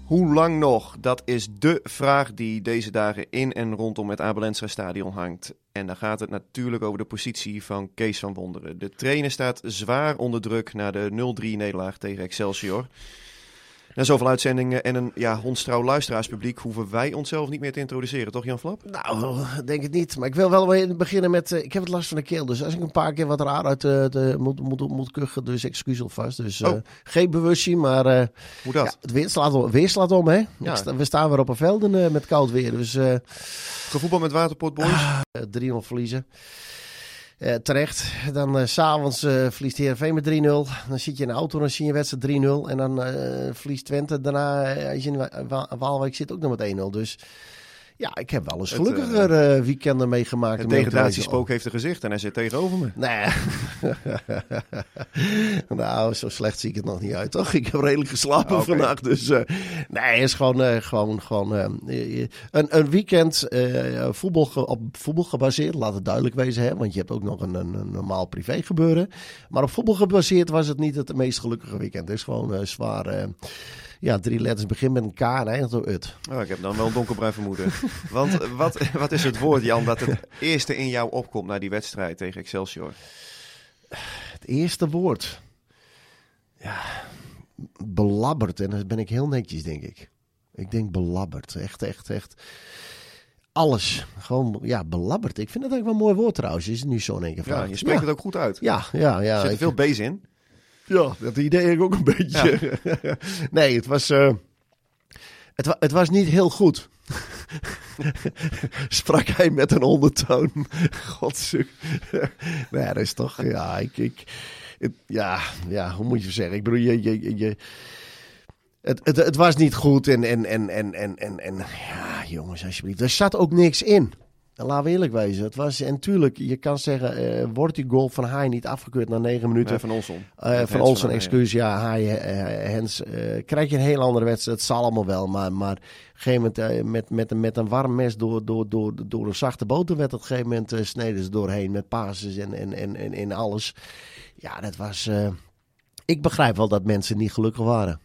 Hoe lang nog? Dat is de vraag die deze dagen in en rondom het Abel Enstra Stadion hangt. En dan gaat het natuurlijk over de positie van Kees van Wonderen. De trainer staat zwaar onder druk na de 0-3-nederlaag tegen Excelsior. Na zoveel uitzendingen en een hondstrouw luisteraarspubliek hoeven wij onszelf niet meer te introduceren, toch Jan Flap? Nou, denk het niet. Maar ik wil wel beginnen met... ik heb het last van de keel, dus als ik een paar keer wat raar uit moet kuchen, dus excuus alvast. Dus geen bewustzien, maar... Hoe dat? Ja, het weer slaat om, hè? Ja. We staan weer op een velden met koud weer, dus... Gevoetbal met Waterport Boys? 3-0 verliezen. Terecht. Dan 's avonds verliest Heerenveen met 3-0. Dan zit je in de auto en dan zie je wedstrijd 3-0. En dan verliest Twente. Daarna, als je in Waalwijk zit, ook nog met 1-0. Dus ja, ik heb wel eens gelukkiger weekenden meegemaakt. Het degradatiespook heeft een gezicht en hij zit tegenover me. Nee. Nou, zo slecht zie ik het nog niet uit, toch? Ik heb redelijk geslapen vannacht. Dus nee, het is gewoon een weekend op voetbal gebaseerd. Laat het duidelijk wezen, hè? Want je hebt ook nog een normaal privé gebeuren. Maar op voetbal gebaseerd was het niet het meest gelukkige weekend. Het is gewoon zwaar... 3 letters begin met een K en eindigt door ut. Oh, ik heb dan wel een donkerbruin vermoeden. Want wat is het woord, Jan, dat het eerste in jou opkomt na die wedstrijd tegen Excelsior? Het eerste woord? Ja, belabberd. En dan ben ik heel netjes, denk ik. Ik denk belabberd. Echt. Alles. Gewoon, belabberd. Ik vind het eigenlijk wel een mooi woord trouwens. Is het nu zo in één keer vraag. Ja, je spreekt het ook goed uit. Ja. Er zit veel B's in. Ja, dat idee heb ik ook een beetje. Ja. Nee, het was niet heel goed. Sprak hij met een ondertoon. Godzijdank. Nee, dat is toch... Ja, hoe moet je zeggen? Ik bedoel, het was niet goed en ja, jongens, alsjeblieft. Er zat ook niks in. Laten we eerlijk wezen. Het was, en tuurlijk, je kan zeggen, wordt die goal van Haai niet afgekeurd na 9 minuten? Nee, van Olsen. Van Olsen, excuus. Ja, Haai, Hens. Krijg je een heel andere wedstrijd. Het zal allemaal wel. Maar op een gegeven moment met een warm mes door een zachte boter werd op een gegeven moment sneden ze doorheen met passes en alles. Ja, dat was... ik begrijp wel dat mensen niet gelukkig waren.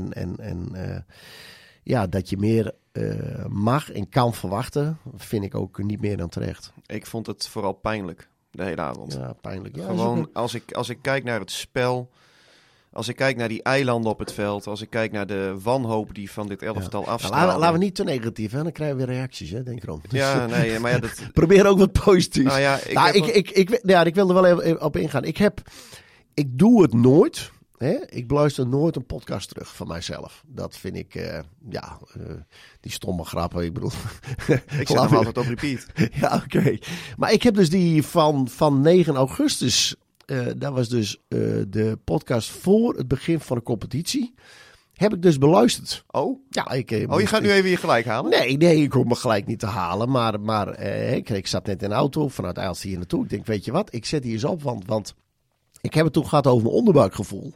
En dat je meer mag en kan verwachten, vind ik ook niet meer dan terecht. Ik vond het vooral pijnlijk, de hele avond. Ja, pijnlijk. Ja, gewoon, als ik kijk naar het spel, als ik kijk naar die eilanden op het veld, als ik kijk naar de wanhoop die van dit elftal afstraalde. Nou, laten we niet te negatief, hè? Dan krijgen we weer reacties, hè? Denk erom. Ja, nee, maar ja, dat... Probeer ook wat positiefs. Nou ja, ik wil er wel even op ingaan. Ik doe het nooit... Ik beluister nooit een podcast terug van mijzelf. Dat vind ik, die stomme grappen. Ik bedoel... ik zet hem altijd op repeat. Ja, oké. Maar ik heb dus die van 9 augustus. Dat was dus de podcast voor het begin van de competitie. Heb ik dus beluisterd. Oh? Ja, je gaat nu even je gelijk halen? Nee, ik hoef me gelijk niet te halen. Maar ik zat net in de auto vanuit Aalst hier naartoe. Ik denk, weet je wat? Ik zet die eens op, want ik heb het toen gehad over mijn onderbuikgevoel.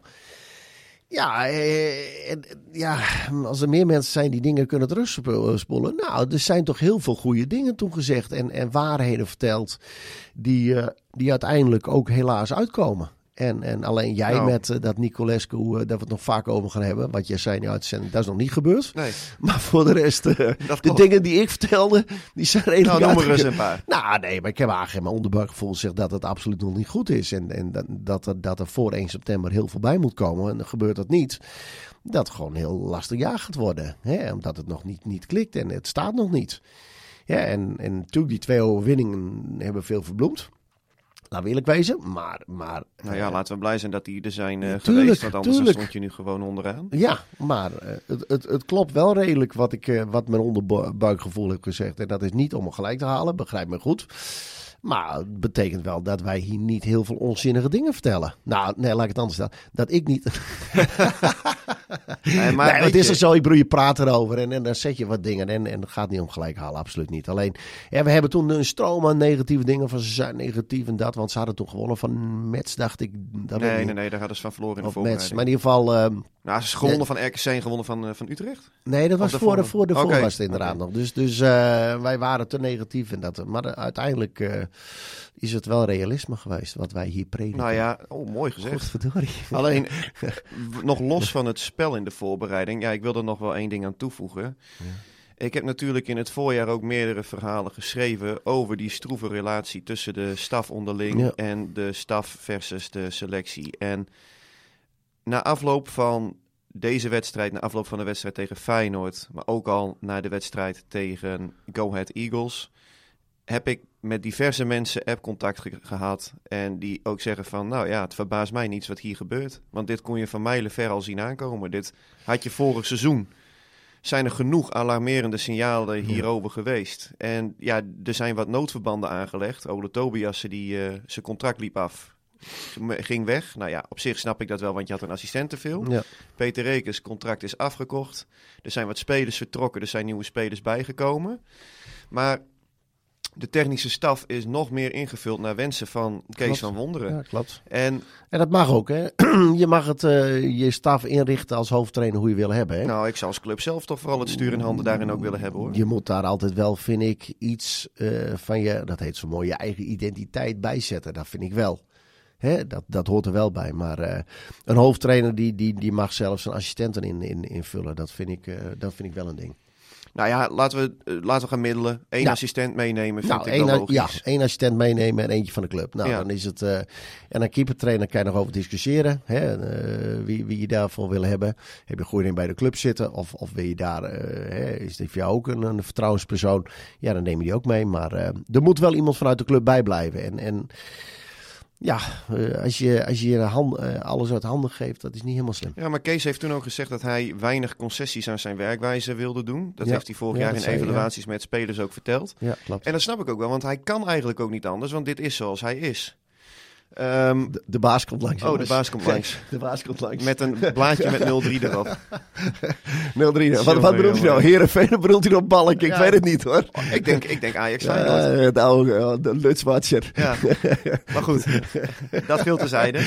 Ja, als er meer mensen zijn die dingen kunnen terugspoelen. Nou, er zijn toch heel veel goede dingen toen gezegd en waarheden verteld die uiteindelijk ook helaas uitkomen. En alleen jij met dat Nicolescu, dat we het nog vaak over gaan hebben. Wat jij zei in de uitzending, dat is nog niet gebeurd. Nee. Maar voor de rest, de dingen die ik vertelde, die zijn redelijk noem er eens een paar. Nou, nee, maar ik heb eigenlijk mijn onderbuikgevoel zegt dat het absoluut nog niet goed is. En dat er voor 1 september heel veel bij moet komen. En dan gebeurt dat niet. Dat het gewoon een heel lastig jaar gaat worden. Hè? Omdat het nog niet klikt en het staat nog niet. Ja, en natuurlijk die 2 overwinningen hebben veel verbloemd. Laten we eerlijk wezen, maar... Nou ja, laten we blij zijn dat die er zijn geweest, want anders stond je nu gewoon onderaan. Ja, maar het klopt wel redelijk wat mijn onderbuikgevoel heeft gezegd. En dat is niet om me gelijk te halen, begrijp me goed. Maar het betekent wel dat wij hier niet heel veel onzinnige dingen vertellen. Nou, nee, laat ik het anders stellen. Dat ik niet... maar het is er zo, ik bedoel, je praat erover en dan zeg je wat dingen en het gaat niet om gelijk halen, absoluut niet. Alleen, we hebben toen een stroom aan negatieve dingen van ze zijn negatief en dat, want ze hadden toen gewonnen van Metz, dacht ik. Nee, daar hadden ze van verloren in de voorbereiding. Metz, maar in ieder geval... ze is gewonnen van RKC en gewonnen van Utrecht? Nee, dat was voor de voorgast inderdaad nog. Dus wij waren te negatief in dat. Maar uiteindelijk is het wel realisme geweest wat wij hier prediken. Nou ja, mooi gezegd. Godverdorie. Alleen, nog los van het spel in de voorbereiding. Ja, ik wil er nog wel 1 ding aan toevoegen. Ja. Ik heb natuurlijk in het voorjaar ook meerdere verhalen geschreven over die stroeve relatie tussen de staf onderling en de staf versus de selectie. En na afloop van deze wedstrijd, na afloop van de wedstrijd tegen Feyenoord, maar ook al na de wedstrijd tegen Go Ahead Eagles, heb ik met diverse mensen appcontact gehad. En die ook zeggen van, nou ja, het verbaast mij niets wat hier gebeurt. Want dit kon je van mijlenver al zien aankomen. Dit had je vorig seizoen. Zijn er genoeg alarmerende signalen hierover geweest. En ja, er zijn wat noodverbanden aangelegd. Ole Tobiasse, zijn contract liep af. Ging weg. Nou ja, op zich snap ik dat wel, want je had een assistent te veel. Ja. Peter Rekers contract is afgekocht. Er zijn wat spelers vertrokken. Er zijn nieuwe spelers bijgekomen. Maar de technische staf is nog meer ingevuld naar wensen van Kees van Wonderen. Ja, klopt. En dat mag ook, hè? Je mag het je staf inrichten als hoofdtrainer hoe je wil hebben, hè? Nou, ik zou als club zelf toch vooral het stuur in handen daarin ook willen hebben, hoor. Je moet daar altijd wel, vind ik, iets van je, dat heet zo mooi, je eigen identiteit bijzetten. Dat vind ik wel. Hè? Dat hoort er wel bij. Maar een hoofdtrainer die mag zelfs zijn assistenten invullen. Dat vind ik wel een ding. Nou ja, laten we gaan middelen. 1 assistent meenemen, vind ik wel logisch. Ja, 1 assistent meenemen en eentje van de club. Nou, dan is het... en een keepertrainer kan je nog over discussiëren. Hè, wie je daarvoor wil hebben. Heb je gewoon in bij de club zitten? Of wil je daar... is dit voor jou ook een vertrouwenspersoon? Ja, dan neem je die ook mee. Maar er moet wel iemand vanuit de club bijblijven. En ja, als je alles uit handen geeft, dat is niet helemaal slim. Ja, maar Kees heeft toen ook gezegd dat hij weinig concessies aan zijn werkwijze wilde doen. Dat heeft hij vorig jaar in evaluaties met spelers ook verteld. Ja, klopt. En dat snap ik ook wel, want hij kan eigenlijk ook niet anders, want dit is zoals hij is. De baas komt langs. Oh, de baas komt langs. De baas komt langs. Met een blaadje met 0-3 erop. 0-3. Wat bedoelt hij nou? Heerenveen, bedoelt hij nou Balk? Ik weet het niet, hoor. Ik denk Ajax Feyenoord. De Lutswatcher. Ja, maar goed. Dat geldt terzijde.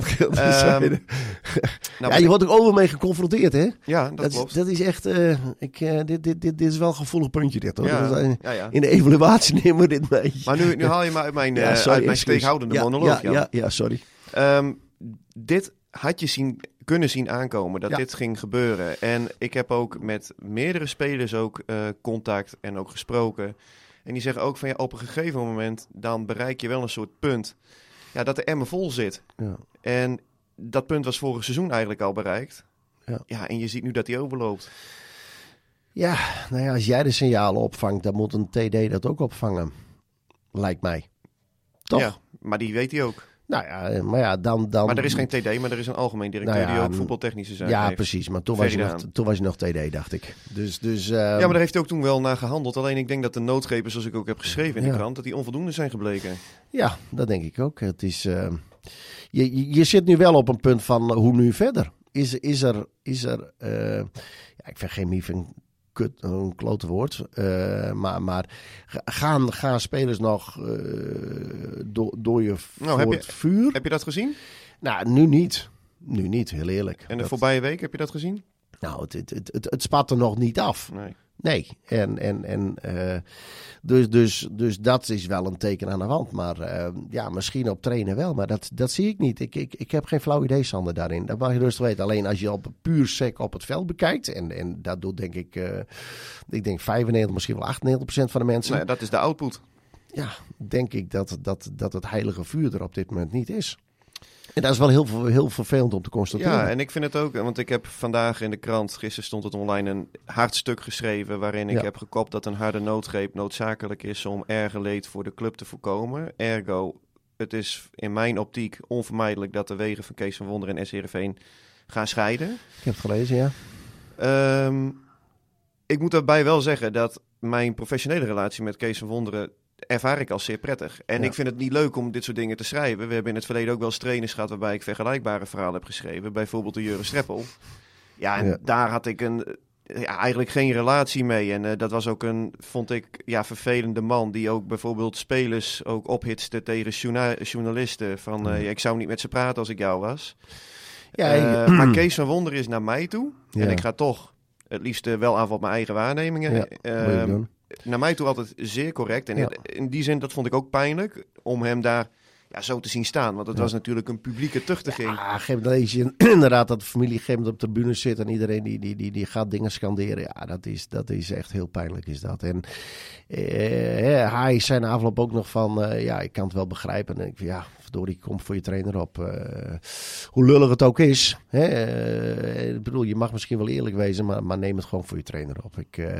Je wordt ook over mee geconfronteerd, hè? Ja, dat klopt. Dat is echt... dit is wel een gevoelig puntje, dit, hoor. Ja. In de evaluatie nemen we dit mee. Maar nu haal je me uit mijn steekhoudende monoloog. Ja, sorry. Dit had je kunnen zien aankomen, dat dit ging gebeuren. En ik heb ook met meerdere spelers ook contact en ook gesproken. En die zeggen ook van, op een gegeven moment, dan bereik je wel een soort punt, dat de emmer vol zit. Ja. En dat punt was vorig seizoen eigenlijk al bereikt. Ja, en je ziet nu dat hij overloopt. Ja, nou ja, als jij de signalen opvangt, dan moet een TD dat ook opvangen. Lijkt mij. Toch? Ja, maar die weet hij ook. Nou ja, maar dan... Maar er is geen TD, maar er is een algemeen directeur die ook voetbaltechnische zaken heeft. Ja, precies. Maar toen was je nog TD, dacht ik. Dus, ja, maar daar heeft hij ook toen wel naar gehandeld. Alleen ik denk dat de noodgrepen, zoals ik ook heb geschreven in de krant, dat die onvoldoende zijn gebleken. Ja, dat denk ik ook. Het is... Je zit nu wel op een punt van hoe nu verder. Is er ik vind chemie een klote woord. Maar gaan spelers nog door je voor het vuur? Heb je dat gezien? Nou, nu niet. Nu niet, heel eerlijk. En de voorbije week, heb je dat gezien? Nou, het spat er nog niet af. Nee. Dus dat is wel een teken aan de wand. Maar misschien op trainen wel. Maar dat zie ik niet. Ik heb geen flauw idee, Sander, daarin. Dat mag je rustig weten. Alleen als je op puur sec op het veld bekijkt. En dat doet denk ik 95, misschien wel 98% van de mensen. Nee, dat is de output. Ja, denk ik dat het heilige vuur er op dit moment niet is. En dat is wel heel vervelend om te constateren. Ja, en ik vind het ook, want ik heb vandaag in de krant, gisteren stond het online, een hard stuk geschreven waarin ik heb gekopt dat een harde noodgreep noodzakelijk is om erger leed voor de club te voorkomen. Ergo, het is in mijn optiek onvermijdelijk dat de wegen van Kees van Wonderen en SC Heerenveen gaan scheiden. Ik heb het gelezen, ja. Ik moet daarbij wel zeggen dat mijn professionele relatie met Kees van Wonderen ervaar ik als zeer prettig. En ik vind het niet leuk om dit soort dingen te schrijven. We hebben in het verleden ook wel eens trainers gehad waarbij ik vergelijkbare verhalen heb geschreven. Bijvoorbeeld de Jurre Streppel. Ja, en daar had ik eigenlijk geen relatie mee. En dat was ook vond ik, vervelende man die ook bijvoorbeeld spelers ook ophitste tegen journalisten. Van, ik zou niet met ze praten als ik jou was. Maar Kees van Wonderen is naar mij toe. Ja. En ik ga toch het liefst wel aan op mijn eigen waarnemingen. Naar mij toe altijd zeer correct. En in die zin, dat vond ik ook pijnlijk. Om hem daar zo te zien staan. Want het was natuurlijk een publieke tuchtiging. Ja, lees je inderdaad dat de familie op de tribune zit en iedereen die gaat dingen scanderen. Ja, dat is echt heel pijnlijk is dat. En hij zei na afloop ook nog van, ik kan het wel begrijpen. En ik verdorie, kom voor je trainer op. Hoe lullig het ook is. Ik bedoel, je mag misschien wel eerlijk wezen, maar neem het gewoon voor je trainer op.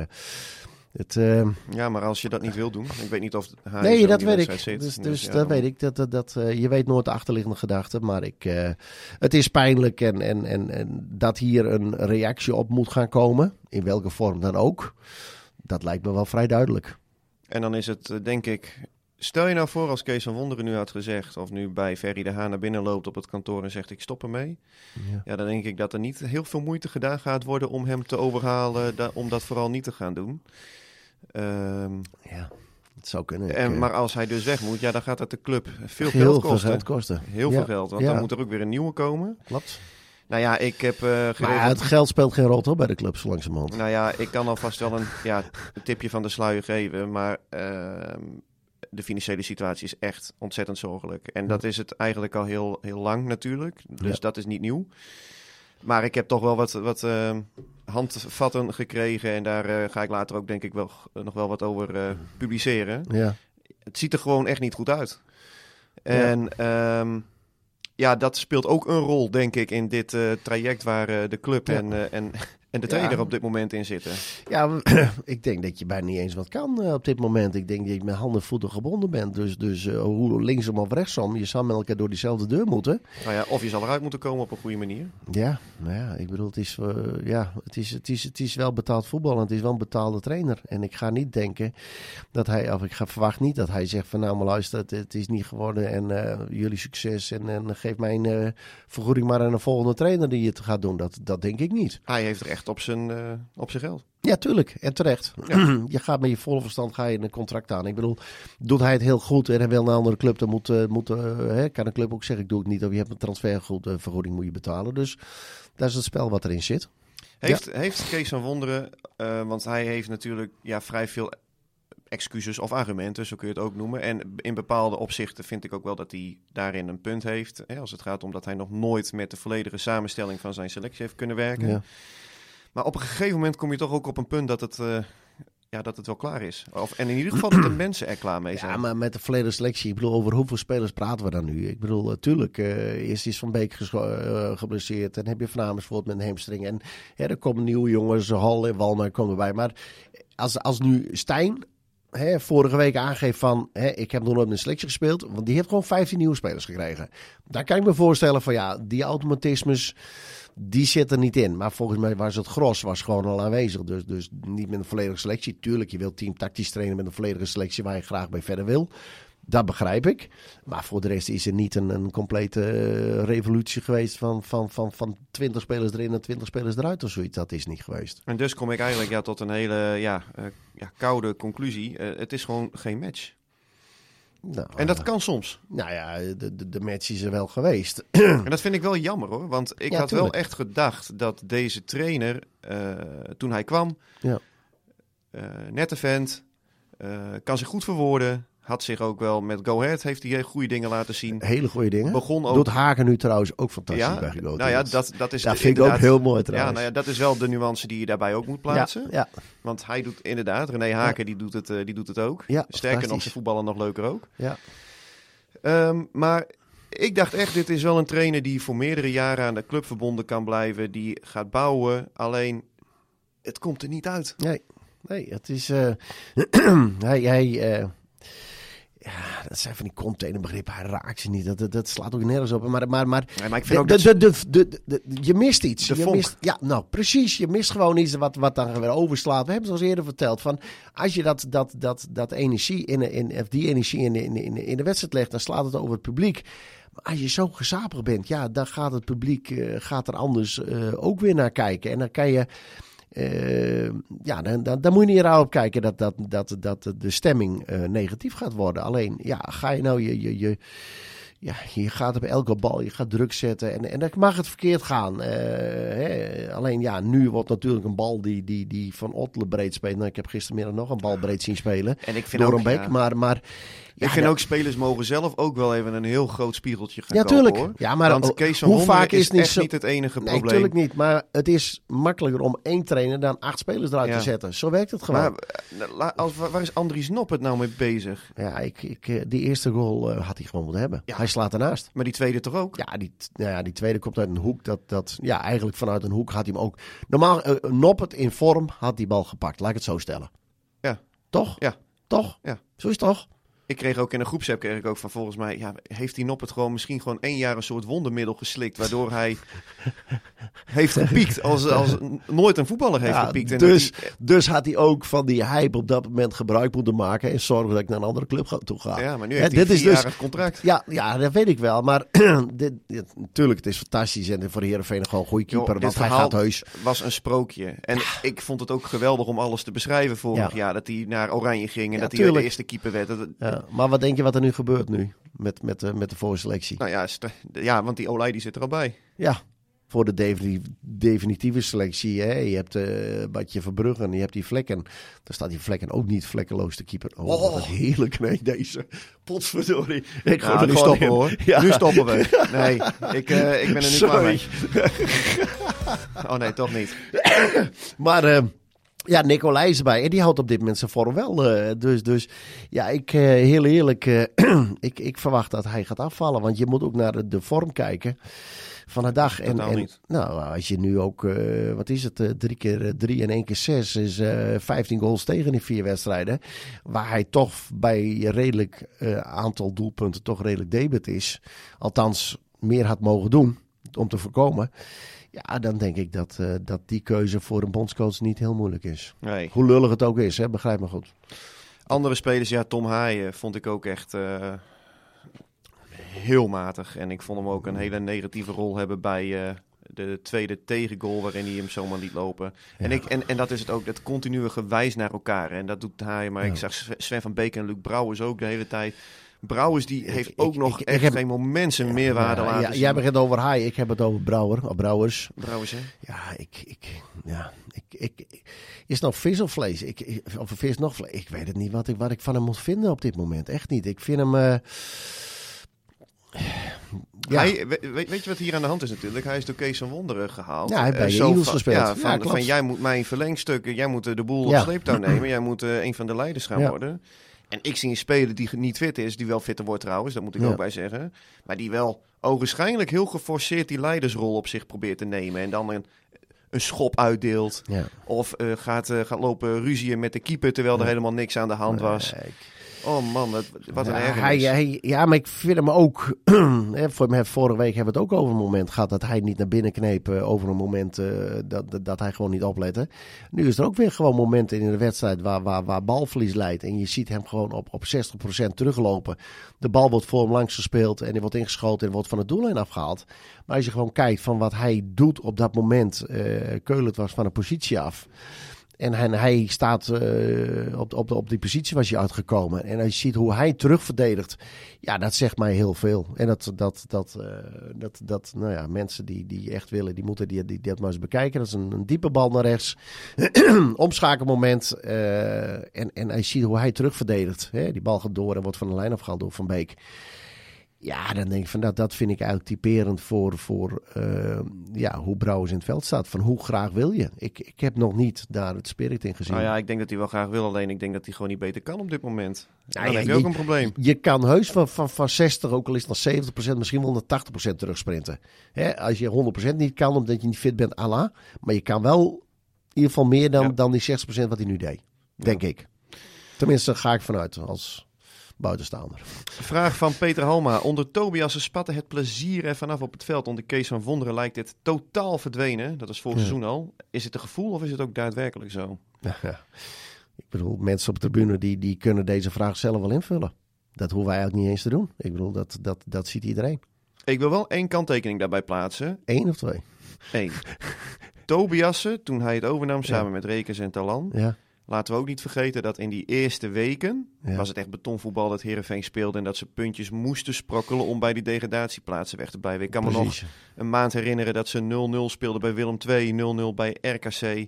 Ja, maar als je dat niet wil doen. Ik weet niet of hij nee, dat weet ik. Zit, dus dat weet ik. Je weet nooit de achterliggende gedachten. Maar het is pijnlijk en dat hier een reactie op moet gaan komen. In welke vorm dan ook. Dat lijkt me wel vrij duidelijk. En dan is het, denk ik... Stel je nou voor als Kees van Wonderen nu had gezegd... of nu bij Ferry de Haan naar binnen loopt op het kantoor en zegt... ik stop ermee. Ja, dan denk ik dat er niet heel veel moeite gedaan gaat worden... om hem te overhalen om dat vooral niet te gaan doen. Het zou kunnen. Maar als hij dus weg moet, dan gaat dat de club veel geld kosten. Heel veel geld, want dan moet er ook weer een nieuwe komen. Klopt. Nou ja, ik heb... maar het geld speelt geen rol toch bij de club zo langzamerhand. Nou ja, ik kan alvast wel een tipje van de sluier geven, maar... de financiële situatie is echt ontzettend zorgelijk. En dat is het eigenlijk al heel, heel lang natuurlijk. Dus dat is niet nieuw. Maar ik heb toch wel wat handvatten gekregen. En daar ga ik later ook denk ik wel nog wel wat over publiceren. Ja. Het ziet er gewoon echt niet goed uit. En dat speelt ook een rol denk ik in dit traject waar de club en de trainer op dit moment in zitten. Ja, ik denk dat je bijna niet eens wat kan op dit moment. Ik denk dat je met handen en voeten gebonden bent. Dus hoe linksom of rechtsom, je zal met elkaar door diezelfde deur moeten. Nou ja, of je zal eruit moeten komen op een goede manier. Ja, ik bedoel, het is wel betaald voetbal en het is wel een betaalde trainer. En ik ga niet denken dat verwacht niet dat hij zegt van nou maar luister, het is niet geworden en jullie succes en geef mijn vergoeding maar aan een volgende trainer die het gaat doen. Dat denk ik niet. Hij heeft recht op zijn geld. Ja, tuurlijk. En terecht. Ja. Je gaat met je volle verstand een contract aan. Ik bedoel, doet hij het heel goed en hij wil naar een andere club, dan kan een club ook zeggen, ik doe het niet. Of je hebt een transfervergoeding moet je betalen. Dus dat is het spel wat erin zit. Heeft Kees van Wonderen, want hij heeft natuurlijk vrij veel excuses of argumenten, zo kun je het ook noemen. En in bepaalde opzichten vind ik ook wel dat hij daarin een punt heeft. Als het gaat om dat hij nog nooit met de volledige samenstelling van zijn selectie heeft kunnen werken. Ja. Maar op een gegeven moment kom je toch ook op een punt dat het wel klaar is. En in ieder geval dat de mensen er klaar mee zijn. Ja, maar met de volledige selectie, ik bedoel, over hoeveel spelers praten we dan nu? Ik bedoel, natuurlijk, eerst is Van Beek geblesseerd en heb je Van Amersfoort met een hamstring. En er komen nieuwe jongens, Hal en Walmer komen erbij. Maar als nu Stijn vorige week aangeeft van, ik heb nog nooit een selectie gespeeld, want die heeft gewoon 15 nieuwe spelers gekregen. Daar kan ik me voorstellen van die automatismes, die zit er niet in. Maar volgens mij was het gros gewoon al aanwezig. Dus niet met een volledige selectie. Tuurlijk, je wilt team tactisch trainen met een volledige selectie waar je graag bij verder wil. Dat begrijp ik. Maar voor de rest is er niet een complete revolutie geweest van 20 spelers erin en 20 spelers eruit of zoiets. Dat is niet geweest. En dus kom ik eigenlijk tot een hele koude conclusie. Het is gewoon geen match. Nou, en dat kan soms. Nou ja, de match is er wel geweest. En dat vind ik wel jammer hoor. Want ik had wel echt gedacht dat deze trainer, toen hij kwam, nette vent, kan zich goed verwoorden. Had zich ook wel met Go Ahead, heeft hij goede dingen laten zien. Hele goede dingen. Begon ook... Doet Haken nu trouwens ook fantastisch bij Go Ahead. Dat is dat vind ik ook heel mooi trouwens. Ja, dat is wel de nuance die je daarbij ook moet plaatsen. Ja. Want hij doet inderdaad, René Haken die doet het ook. Ja, sterker nog, de voetballen nog leuker ook. Ja. Maar ik dacht echt, dit is wel een trainer die voor meerdere jaren aan de club verbonden kan blijven. Die gaat bouwen, alleen het komt er niet uit. Nee, het is... Ja, dat zijn van die containerbegrippen. Hij raakt ze niet. Dat slaat ook nergens op. Maar ik vind ook je mist iets. Precies. Je mist gewoon iets wat dan weer overslaat. We hebben het al eerder verteld. Van, als je dat energie die energie in de wedstrijd legt, dan slaat het over het publiek. Maar als je zo gezapig bent, dan gaat het publiek er anders ook weer naar kijken. En dan kan je... dan moet je niet raar op kijken dat de stemming negatief gaat worden. Alleen, ga je nou je gaat op elke bal, je gaat druk zetten en dan mag het verkeerd gaan. Alleen, nu wordt natuurlijk een bal die Van Ottelen breed speelt. Nou, ik heb gistermiddag nog een bal breed zien spelen. En ik vind door ook, een bek, maar Ik vind ook spelers mogen zelf ook wel even een heel groot spiegeltje gaan kopen, tuurlijk. hoor. Ja, maar want Kees van hoe Wonderen vaak is echt niet het enige Nee, probleem. natuurlijk niet. Maar het is makkelijker om 1 trainer dan 8 spelers eruit te zetten. Zo werkt het gewoon. Maar waar is Andries Noppert nou mee bezig? Ja, die eerste goal had hij gewoon moeten hebben. Ja. Hij slaat ernaast. Maar die tweede toch ook? Ja, die tweede komt uit een hoek. Eigenlijk vanuit een hoek had hij hem ook... Normaal, Noppert in vorm had die bal gepakt. Laat ik het zo stellen. Ja. Toch? Ja. Toch? Ja. Zo is het toch? Ik kreeg ook in een groepsapp van volgens mij... heeft die Noppert gewoon misschien gewoon 1 jaar een soort wondermiddel geslikt... waardoor hij heeft gepiekt als nooit een voetballer heeft gepiekt. En dus had hij ook van die hype op dat moment gebruik moeten maken... en zorgen dat ik naar een andere club toe ga. Ja, maar nu heeft hij een 4-jarig contract. Ja, dat weet ik wel. Maar natuurlijk, het is fantastisch. En voor Heerenveen gewoon een goede keeper. Want hij gaat heus. Was een sprookje. En ik vond het ook geweldig om alles te beschrijven vorig jaar. Dat hij naar Oranje ging en dat hij de eerste keeper werd. Maar wat denk je wat er nu gebeurt nu met de voorselectie? Nou ja, want die Olij die zit er al bij. Ja, voor de definitieve selectie. Hè? Je hebt Badje Verbruggen, je hebt die Vlekken. Daar staat die Vlekken ook niet vlekkeloos te keeper. Wat heerlijk, nee, deze. Potverdorie. Nu stoppen we, hoor. Ja. Nu stoppen we. Nee, ik ben er nu klaar mee. Oh nee, toch niet. Maar... Ja, Nicolai is erbij. En die houdt op dit moment zijn vorm wel. Dus ja, heel eerlijk, ik verwacht dat hij gaat afvallen. Want je moet ook naar de vorm kijken van de dag. En nou, als je nu ook, wat is het, 3 keer 3 en 1 keer 6 is 15 goals tegen in 4 wedstrijden. Waar hij toch bij redelijk aantal doelpunten toch redelijk debet is. Althans, meer had mogen doen om te voorkomen. Ja, dan denk ik dat die keuze voor een bondscoach niet heel moeilijk is. Nee. Hoe lullig het ook is, hè? Begrijp me goed. Andere spelers, Tom Haaien vond ik ook echt heel matig. En ik vond hem ook een hele negatieve rol hebben bij de tweede tegengoal waarin hij hem zomaar liet lopen. Ja. En dat is het ook, dat continue gewijs naar elkaar. En dat doet Haaien, maar ik zag Sven van Beek en Luc Brouwers ook de hele tijd... Brouwers die heeft ook nog echt geen moment zijn meerwaarde laten zien. Jij begint over Haaien, ik heb het over Brouwers. Brouwers, hè? Ja, is het nou vis of vlees? Of een vis nog vlees? Ik weet het niet wat ik van hem moet vinden op dit moment. Echt niet. Ik vind hem... Weet je wat hier aan de hand is natuurlijk? Hij is door Kees van Wonderen gehaald. Ja, hij heeft bij de Eagles gespeeld. Van jij moet mijn verlengstuk, jij moet de boel op sleeptouw nemen. Jij moet een van de leiders gaan worden. En ik zie een speler die niet fit is, die wel fitter wordt trouwens, dat moet ik ook bij zeggen. Maar die wel ogenschijnlijk heel geforceerd die leidersrol op zich probeert te nemen. En dan een schop uitdeelt. Ja. Of gaat lopen ruzieën met de keeper terwijl er helemaal niks aan de hand was. Oh man, wat een ergernis. Ja, maar ik vind hem ook... vorige week hebben we het ook over een moment gehad... dat hij niet naar binnen kneep over een moment dat hij gewoon niet oplette. Nu is er ook weer gewoon momenten in de wedstrijd waar balverlies leidt. En je ziet hem gewoon op 60% teruglopen. De bal wordt voor hem langs gespeeld en die wordt ingeschoten en wordt van de doellijn afgehaald. Maar als je gewoon kijkt van wat hij doet op dat moment... Keulert was van een positie af... En hij staat op die positie was hij uitgekomen. En als je ziet hoe hij terugverdedigt. Ja, dat zegt mij heel veel. En nou ja, mensen die echt willen, die moeten dat maar eens bekijken. Dat is een diepe bal naar rechts. Omschakelmoment. En als je ziet hoe hij terugverdedigt. Die bal gaat door en wordt van de lijn afgehaald door Van Beek. Ja, dan denk ik van dat vind ik eigenlijk typerend voor hoe Brouwers in het veld staat. Van hoe graag wil je? Ik heb nog niet daar het spirit in gezien. Nou ja, ik denk dat hij wel graag wil. Alleen ik denk dat hij gewoon niet beter kan op dit moment. Dan heb je ook een probleem. Je kan heus van 60, ook al is het nog 70%, misschien wel naar 80% terugsprinten. Als je 100% niet kan, omdat je niet fit bent, Allah. Maar je kan wel in ieder geval meer dan die 60% wat hij nu deed. Denk ik. Tenminste, ga ik vanuit als... buitenstaander. Vraag van Peter Halma. Onder Tobias spatte het plezier er vanaf op het veld. Onder Kees van Wonderen lijkt dit totaal verdwenen. Dat is vorig seizoen al. Is het een gevoel of is het ook daadwerkelijk zo? Ja. Ik bedoel, mensen op de tribune die kunnen deze vraag zelf wel invullen. Dat hoeven wij eigenlijk niet eens te doen. Ik bedoel, dat ziet iedereen. Ik wil wel 1 kanttekening daarbij plaatsen. 1 of 2? 1. Tobiasse, toen hij het overnam samen met Rekers en Talan... Ja. Laten we ook niet vergeten dat in die eerste weken was het echt betonvoetbal dat Heerenveen speelde en dat ze puntjes moesten sprokkelen om bij die degradatieplaatsen weg te blijven. Ik kan me nog een maand herinneren dat ze 0-0 speelden bij Willem II, 0-0 bij RKC.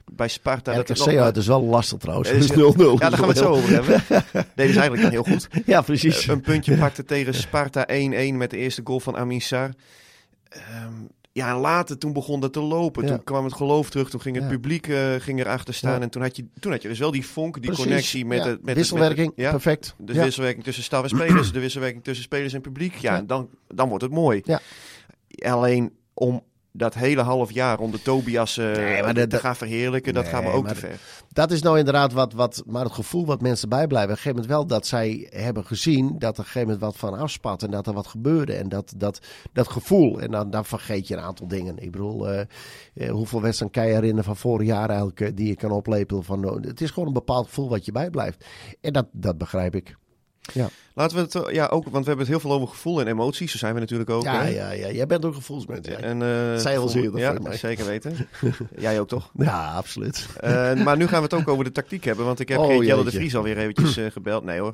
bij Sparta. RKC uit is wel lastig trouwens. Is Dus 0-0. Ja, daar gaan we het zo over hebben. Deden ze eigenlijk heel goed. Ja, precies. Een puntje pakte tegen Sparta 1-1 met de eerste goal van Amin Sarr. En later toen begon dat te lopen. Ja. Toen kwam het geloof terug. Toen ging het publiek ging erachter staan. Ja. En toen had je dus wel die vonk, die Precies. connectie met de wisselwerking. Perfect. De wisselwerking tussen staf en spelers. De wisselwerking tussen spelers en publiek. Ja, dan wordt het mooi. Ja. Alleen om dat hele half jaar onder Tobias te gaan verheerlijken, dat gaat me ook te ver. Dat is nou inderdaad maar het gevoel wat mensen bijblijven. Op een gegeven moment wel dat zij hebben gezien dat er op een gegeven moment wat van afspat en dat er wat gebeurde. En dat gevoel. En dan vergeet je een aantal dingen. Ik bedoel, hoeveel wedstrijden kan je herinneren van vorig jaar eigenlijk die je kan oplepelen van. Het is gewoon een bepaald gevoel wat je bijblijft. En dat begrijp ik. Ja. Laten we het ook, want we hebben het heel veel over gevoel en emoties. Zo zijn we natuurlijk ook. Ja. Jij bent ook een gevoelsmens. Zij al zeer. Ja, zeker weten. Jij ook toch? Ja, absoluut. Maar nu gaan we het ook over de tactiek hebben, want ik heb Jelle de Vries alweer eventjes gebeld. Nee hoor.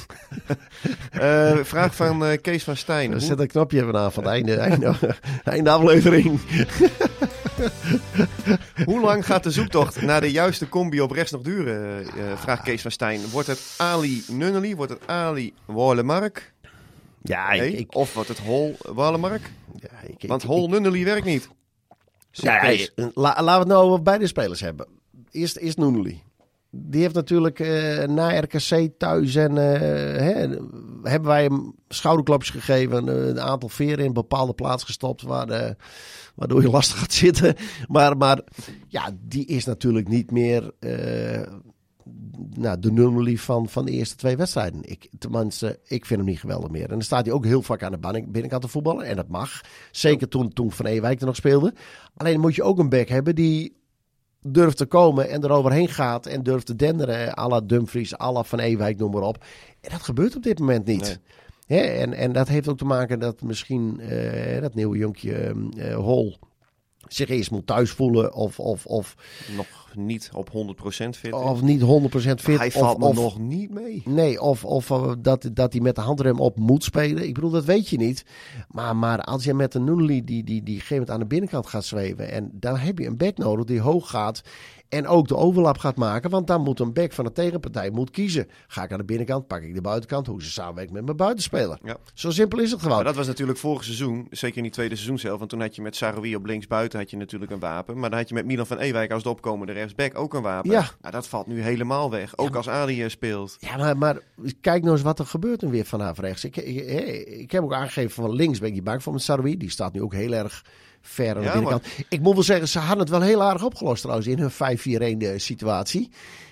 Vraag van Kees van Stijn. Zet een knopje even aan van het einde aflevering. Hoe lang gaat de zoektocht naar de juiste combi op rechts nog duren? Vraagt Kees van Stijn. Wordt het Ali Nunnely? Wordt het Ali Walemark? Ja, of wordt het Hol Walemark? Ja, want Hol Nunnely werkt niet. Laten we het nou over beide spelers hebben. Eerst Nunnely. Die heeft natuurlijk na RKC thuis en hebben wij hem schouderklapjes gegeven. Een aantal veren in een bepaalde plaats gestopt waardoor je lastig gaat zitten. Maar ja, die is natuurlijk niet meer de Nunnely van de eerste 2 wedstrijden. Ik vind hem niet geweldig meer. En dan staat hij ook heel vaak aan de binnenkant te voetballen. En dat mag. Zeker toen Van Ewijk er nog speelde. Alleen moet je ook een back hebben die durft te komen en eroverheen gaat en durft te denderen. À la Dumfries, à la Van Ewijk, noem maar op. En dat gebeurt op dit moment niet. Nee. En dat heeft ook te maken dat misschien dat nieuwe jonkje Hol zich eerst moet thuis voelen of nog niet op 100% fit. Of niet 100% fit. Hij valt nog niet mee. Nee, of dat hij met de handrem op moet spelen. Ik bedoel, dat weet je niet. Maar als je met een Nunnely die gegeven moment aan de binnenkant gaat zweven. En dan heb je een back nodig die hoog gaat. En ook de overlap gaat maken. Want dan moet een back van de tegenpartij kiezen. Ga ik aan de binnenkant, pak ik de buitenkant. Hoe ze samenwerkt met mijn buitenspeler. Ja. Zo simpel is het gewoon. Maar dat was natuurlijk vorig seizoen. Zeker in die tweede seizoen zelf. Want toen had je met Saroui op linksbuiten had je natuurlijk een wapen. Maar dan had je met Milan van Ewijk als de opkomende rechtsback ook een wapen. Ja. Nou, dat valt nu helemaal weg. Ook als Ali speelt. Ja, maar kijk nou eens wat er gebeurt dan weer vanaf rechts. Ik heb ook aangegeven van links ben ik die buik van Saroui. Die staat nu ook heel erg ver aan de binnenkant. Maar ik moet wel zeggen, ze hadden het wel heel aardig opgelost trouwens in hun 5-4-1 situatie.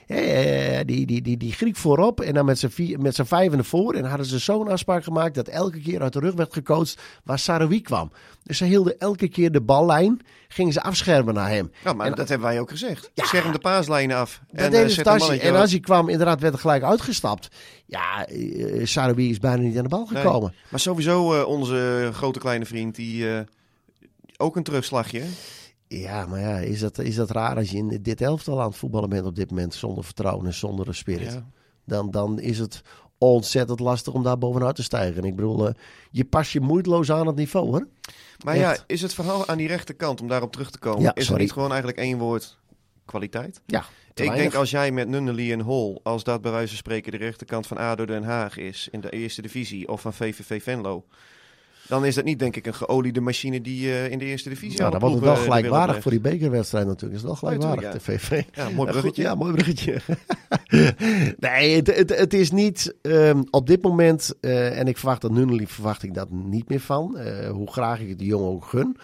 Die Griek voorop en dan met z'n 5 ervoor. En hadden ze zo'n afspraak gemaakt dat elke keer uit de rug werd gecoacht waar Saroui kwam. Dus ze hielden elke keer de ballijn, gingen ze afschermen naar hem. Ja, maar dat hebben wij ook gezegd. Ja, scherm de paaslijnen af. Dat deden ze fantastisch. En als hij kwam, inderdaad werd er gelijk uitgestapt. Ja, Saroui is bijna niet aan de bal gekomen. Nee, maar sowieso onze grote kleine vriend, die ook een terugslagje. Ja, maar ja, is dat raar als je in dit elftal aan het voetballen bent op dit moment zonder vertrouwen en zonder spirit. Ja. Dan is het ontzettend lastig om daar bovenuit te stijgen. Ik bedoel, je pas je moeiteloos aan het niveau, hoor. Maar echt. Ja, is het verhaal aan die rechterkant, om daarop terug te komen, is het niet gewoon eigenlijk één woord kwaliteit? Ja. Ik denk als jij met Nunnely en Hol, als dat bij wijze van spreken de rechterkant van ADO Den Haag is in de eerste divisie of van VVV Venlo, dan is dat niet, denk ik, een geoliede machine die in de eerste divisie... Ja, dan wordt het wel gelijkwaardig voor die bekerwedstrijd natuurlijk. Is het wel gelijkwaardig, de VV. Ja, mooi bruggetje. Ja, mooi bruggetje. Nee, het is niet op dit moment, en ik verwacht dat Nunnely verwacht ik dat niet meer van. Hoe graag ik het de jongen ook gun.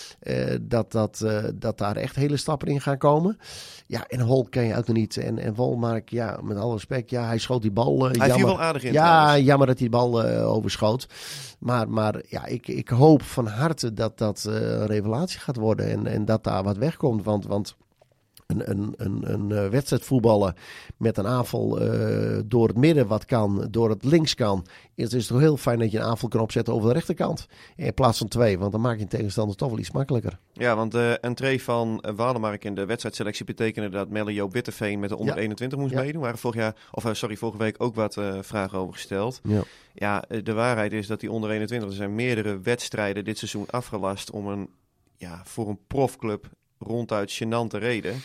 Dat daar echt hele stappen in gaan komen. Ja, en Hol ken je ook nog niet. En Wolmark, ja, met alle respect, ja, hij schoot die bal. Hij viel wel aardig in. Ja, jammer dat hij die bal overschoot. Maar ja, ik hoop van harte dat een revelatie gaat worden en dat daar wat wegkomt. Want een wedstrijd voetballen met een aanval door het midden wat kan, door het links kan. Het is toch heel fijn dat je een aanval kan opzetten over de rechterkant. In plaats van 2, want dan maak je een tegenstander toch wel iets makkelijker. Ja, want de entree van Walemark in de wedstrijdselectie betekende dat Melle Joop Witteveen met de onder 21 moest meedoen. Waar vorige week ook wat vragen over gesteld. Ja, de waarheid is dat die onder 21, er zijn meerdere wedstrijden dit seizoen afgelast om voor een profclub ronduit gênante reden.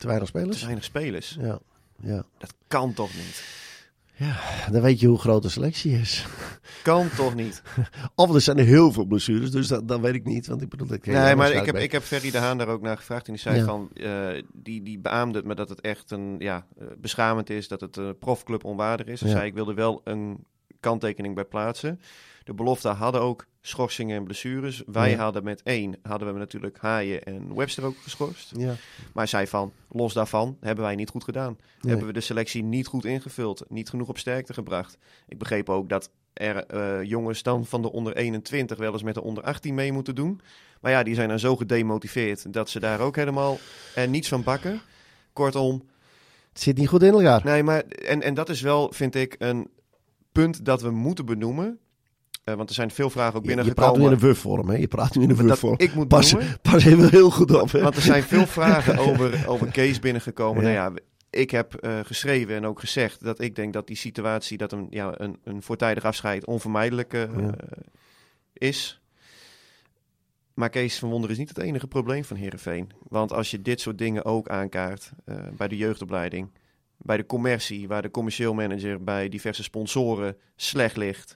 Te weinig spelers? Te weinig spelers. Ja. Dat kan toch niet? Ja, dan weet je hoe groot de selectie is. Kan toch niet? Of er zijn er heel veel blessures, dus dat weet ik niet. Want ik bedoel, nee, maar ik heb Ferry de Haan daar ook naar gevraagd. En die zei Ja. van, die beaamde het me dat het echt beschamend is. Dat het een profclub onwaardig is. Hij zei, ik wilde wel een kanttekening bij plaatsen. De belofte hadden ook schorsingen en blessures. Wij hadden met 1, hadden we natuurlijk Haaien en Webster ook geschorst. Ja. Maar hij zei van, los daarvan hebben wij niet goed gedaan. Nee. Hebben we de selectie niet goed ingevuld. Niet genoeg op sterkte gebracht. Ik begreep ook dat er jongens dan van de onder 21 wel eens met de onder 18 mee moeten doen. Maar ja, die zijn dan zo gedemotiveerd dat ze daar ook helemaal niets van bakken. Kortom. Het zit niet goed in elkaar. Nee, maar en dat is wel, vind ik, een punt dat we moeten benoemen. Want er zijn veel vragen ook binnengekomen. Je praat nu in een wuf-vorm, hè? Je praat nu in een wuf-vorm. Ik moet pas even heel goed op, hè? Want er zijn veel vragen over Kees binnengekomen. Ja. Nou ja, ik heb geschreven en ook gezegd dat ik denk dat die situatie, dat een voortijdig afscheid onvermijdelijk is. Maar Kees van Wonderen is niet het enige probleem van Heerenveen. Want als je dit soort dingen ook aankaart bij de jeugdopleiding, bij de commercie, waar de commercieel manager bij diverse sponsoren slecht ligt.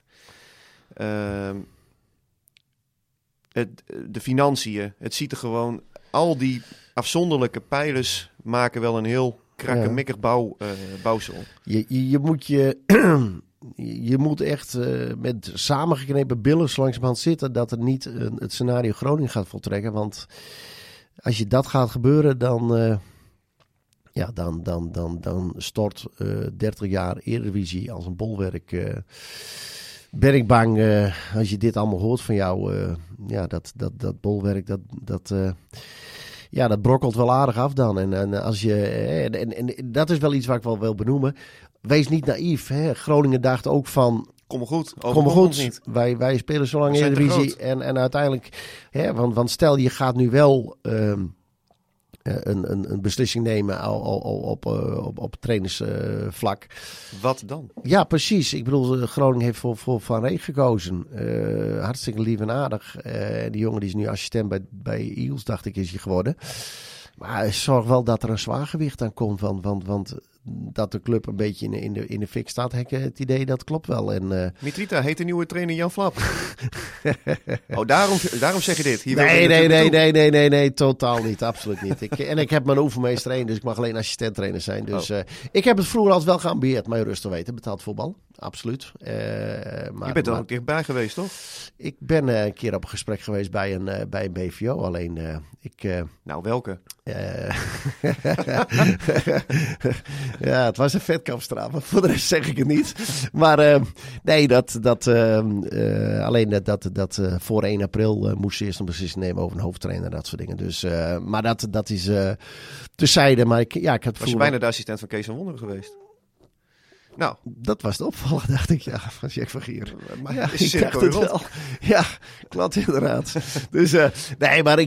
De financiën, het ziet er gewoon, al die afzonderlijke pijlers maken wel een heel krakkemikkig bouwsel. Je moet echt met samengeknepen billen zo langzamerhand zitten dat er niet het scenario Groningen gaat voltrekken. Want als je dat gaat gebeuren, dan stort 30 jaar Eredivisie als een bolwerk. Ben ik bang, als je dit allemaal hoort van jou, dat bolwerk, dat brokkelt wel aardig af dan. En dat is wel iets waar ik wel wil benoemen. Wees niet naïef. Hè? Groningen dacht ook van, kom maar goed. Kom maar goed. Niet. Wij spelen zo lang in de Eredivisie. En uiteindelijk, hè, want stel je gaat nu wel een beslissing nemen op trainersvlak. Wat dan? Ja, precies. Ik bedoel, Groningen heeft voor Van Reek gekozen. Hartstikke lief en aardig. Die jongen die is nu assistent bij Eels, dacht ik, is hij geworden. Maar zorg wel dat er een zwaargewicht aan komt. Want dat de club een beetje in de fik staat, heb ik het idee, dat klopt wel. En, Mitrita heet de nieuwe trainer Jan Flap. Daarom zeg je dit. Hier nee, totaal niet. Absoluut niet. Ik heb mijn oefenmeester 1, dus ik mag alleen assistent-trainer zijn. Dus ik heb het vroeger altijd wel geambieerd, maar rust te weten. Betaald voetbal, absoluut. Je bent er ook dichtbij geweest, toch? Ik ben een keer op een gesprek geweest bij een BVO, alleen nou, welke? Ja, het was een vetkampstraat, maar voor de rest zeg ik het niet. Maar alleen dat voor 1 april moest ze eerst een beslissing nemen over een hoofdtrainer en dat soort dingen. Dus, maar dat is terzijde. Maar ik heb was je bijna de assistent van Kees van Wonderen geweest? Nou, dat was de opvallen, dacht ik, van Jack van Gier. Maar ja, ik dacht het wel. Ja, klopt inderdaad. Dus, nee, maar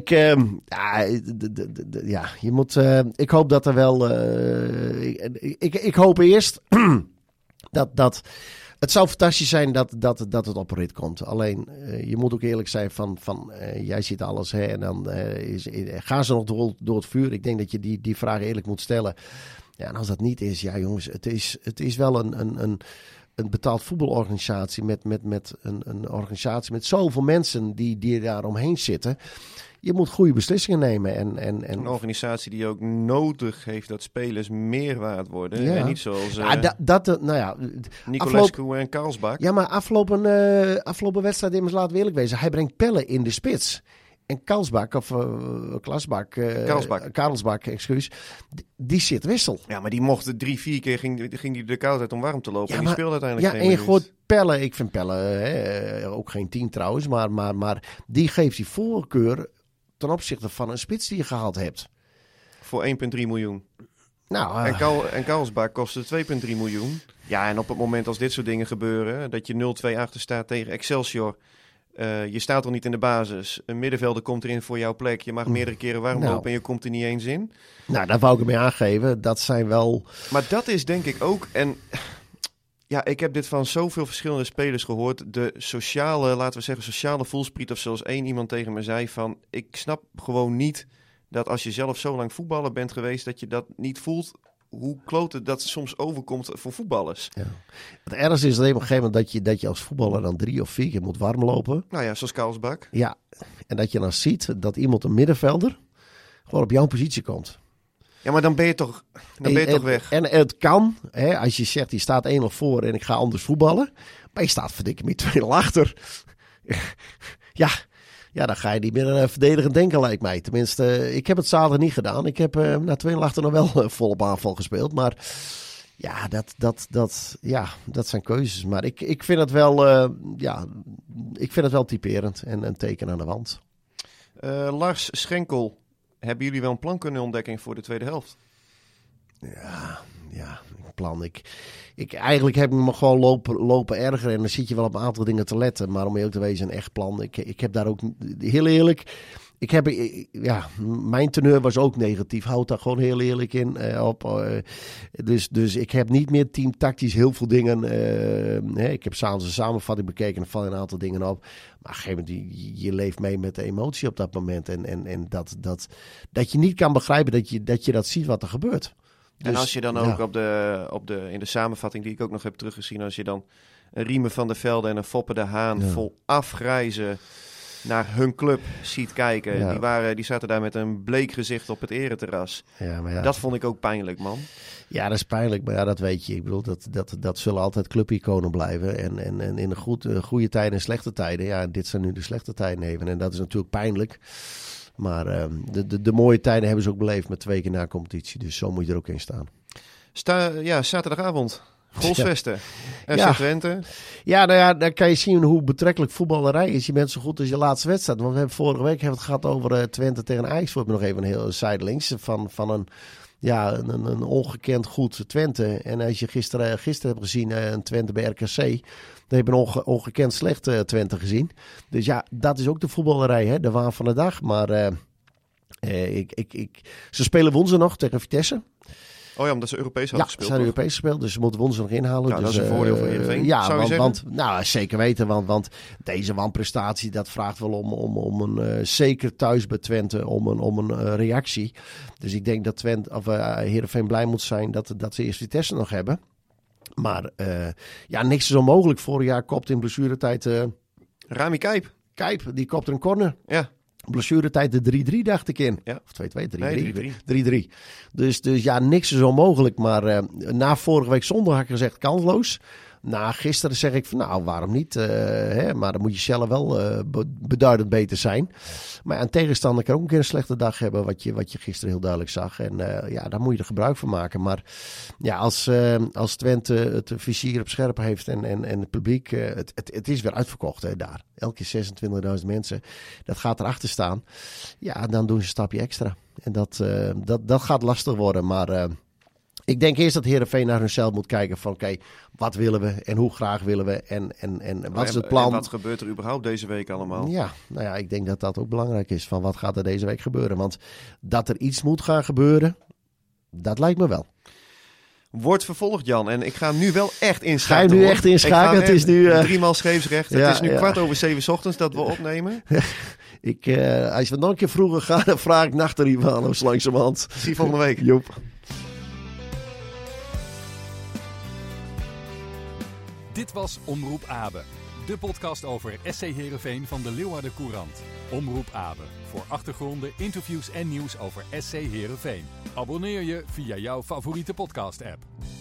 je moet, ik hoop dat er wel, ik hoop eerst dat het zou fantastisch zijn dat het op een rit komt. Alleen, je moet ook eerlijk zijn van jij ziet alles, hè, en dan gaan ze nog door het vuur. Ik denk dat je die vraag eerlijk moet stellen. Ja, en als dat niet is, ja jongens, het is wel een betaald voetbalorganisatie met een organisatie met zoveel mensen die daar omheen zitten. Je moet goede beslissingen nemen. En een organisatie die ook nodig heeft dat spelers meer waard worden. Ja. En niet zoals Nicolescu en Karlsbak. Ja, maar afgelopen wedstrijd, immers laten we eerlijk wezen. Hij brengt Pelle in de spits. En Karlsbak, excuus, die zit wissel. Ja, maar die mocht 3-4 keer ging die de koud uit om warm te lopen. Ja, en die speelde uiteindelijk geen minuut. En je gooit Pelle, ik vind Pelle ook geen 10 trouwens, maar die geeft die voorkeur ten opzichte van een spits die je gehaald hebt. Voor 1,3 miljoen. Nou, en Karlsbak kostte 2,3 miljoen. Ja, en op het moment als dit soort dingen gebeuren, dat je 0-2 achter staat tegen Excelsior. Je staat al niet in de basis. Een middenvelder komt erin voor jouw plek. Je mag meerdere keren warm lopen en je komt er niet eens in. Nou, daar wou ik ermee aangeven. Dat zijn wel... Maar dat is denk ik ook... En ja, ik heb dit van zoveel verschillende spelers gehoord. De sociale voelspriet of zoals één iemand tegen me zei van... Ik snap gewoon niet dat als je zelf zo lang voetballer bent geweest, dat je dat niet voelt hoe klote dat soms overkomt voor voetballers. Ja. Het ergste is alleen op een gegeven moment dat je als voetballer dan 3 of 4 keer moet warm lopen. Nou ja, zoals Karlsbak. Ja, en dat je dan ziet dat iemand, een middenvelder, gewoon op jouw positie komt. Ja, maar dan ben je toch weg. En het kan, hè, als je zegt, je staat 1-0 voor en ik ga anders voetballen. Maar je staat verdikke met 2-0 achter. Ja, dan ga je niet meer verdedigend denken, lijkt mij. Tenminste, ik heb het zaterdag niet gedaan. Ik heb na 2-0 achter nog wel volop aanval gespeeld. Maar ja, dat zijn keuzes. Maar ik vind het wel, ik vind het wel typerend en een teken aan de wand. Lars Schenkel, hebben jullie wel een plan kunnen ontdekken voor de tweede helft? Ja, een plan. Eigenlijk heb ik me gewoon lopen ergeren. En dan zit je wel op een aantal dingen te letten. Maar om eerlijk te wezen, een echt plan. Ik heb daar ook, heel eerlijk... mijn teneur was ook negatief. Houd daar gewoon heel eerlijk in op. Dus ik heb niet meer teamtactisch heel veel dingen. Ik heb s'avonds een samenvatting bekeken en er vallen een aantal dingen op. Maar op een gegeven moment, je leeft mee met de emotie op dat moment. En dat je niet kan begrijpen dat je dat ziet wat er gebeurt. En als je dan ook in de samenvatting die ik ook nog heb teruggezien, als je dan een Riemen van der Velde en een Foppe de Haan vol afgrijzen naar hun club ziet kijken. Ja. Die zaten daar met een bleek gezicht op het ereterras. Ja. Dat vond ik ook pijnlijk, man. Ja, dat is pijnlijk, maar ja, dat weet je. Ik bedoel, dat zullen altijd clubiconen blijven. En in de goede tijden en slechte tijden. Ja, dit zijn nu de slechte tijden even. En dat is natuurlijk pijnlijk. Maar de mooie tijden hebben ze ook beleefd met 2 keer na competitie. Dus zo moet je er ook in staan. Zaterdagavond. Goalsvesten. FC Twente. Ja, nou ja, dan kan je zien hoe betrekkelijk voetballerij is. Je bent zo goed als je laatste wedstrijd. Want we hebben vorige week het gehad over Twente tegen Ajax. Wordt me nog even een heel zijdelings van een ongekend goed Twente. En als je gisteren hebt gezien een Twente bij RKC, dan heb je een ongekend slecht Twente gezien. Dus ja, dat is ook de voetballerij, hè? De waan van de dag. Maar ze spelen woensdag nog tegen Vitesse. Oh ja, omdat ze Europees hadden gespeeld. Ja, ze zijn Europees gespeeld, dus ze moeten woensdag nog inhalen. Ja, dus, dat is een voordeel voor Heerenveen, zou je zeggen? Zeker weten, want deze wanprestatie, dat vraagt wel om een zeker thuis bij Twente, om een reactie. Dus ik denk dat Heerenveen blij moet zijn dat ze eerst Vitesse nog hebben. Maar niks is onmogelijk. Vorig jaar kopt in blessuretijd... Rami Kijp. Kijp, die kopt er een corner. Ja. Blessuretijd de 3-3 dacht ik in. Ja. Of 2-2, 3-3. Dus ja, niks is onmogelijk. Maar na vorige week zondag had ik gezegd kansloos. Na gisteren zeg ik van nou, waarom niet? Maar dan moet je zelf wel beduidend beter zijn. Maar een tegenstander kan ook een keer een slechte dag hebben, wat je gisteren heel duidelijk zag. En daar moet je er gebruik van maken. Maar ja, als Twente het vizier op scherp heeft en het publiek, het is weer uitverkocht daar. Elke keer 26.000 mensen. Dat gaat erachter staan. Ja, dan doen ze een stapje extra. En dat gaat lastig worden, maar... Ik denk eerst dat Heerenveen naar hunzelf moet kijken van oké, wat willen we en hoe graag willen we en wat is het plan? En wat gebeurt er überhaupt deze week allemaal? Ja, nou ja, ik denk dat dat ook belangrijk is van wat gaat er deze week gebeuren. Want dat er iets moet gaan gebeuren, dat lijkt me wel. Wordt vervolgd, Jan. En ik ga nu wel echt inschakelen. Ga je nu echt inschakelen? Het is nu 3 scheepsrecht. Het is nu 6:15 ochtends dat we opnemen. Als we nog een keer vroeger gaan, dan vraag ik nachterrivalen langzamerhand. Zie je volgende week. Joep. Dit was Omroep Abe, de podcast over SC Heerenveen van de Leeuwarden Courant. Omroep Abe, voor achtergronden, interviews en nieuws over SC Heerenveen. Abonneer je via jouw favoriete podcast-app.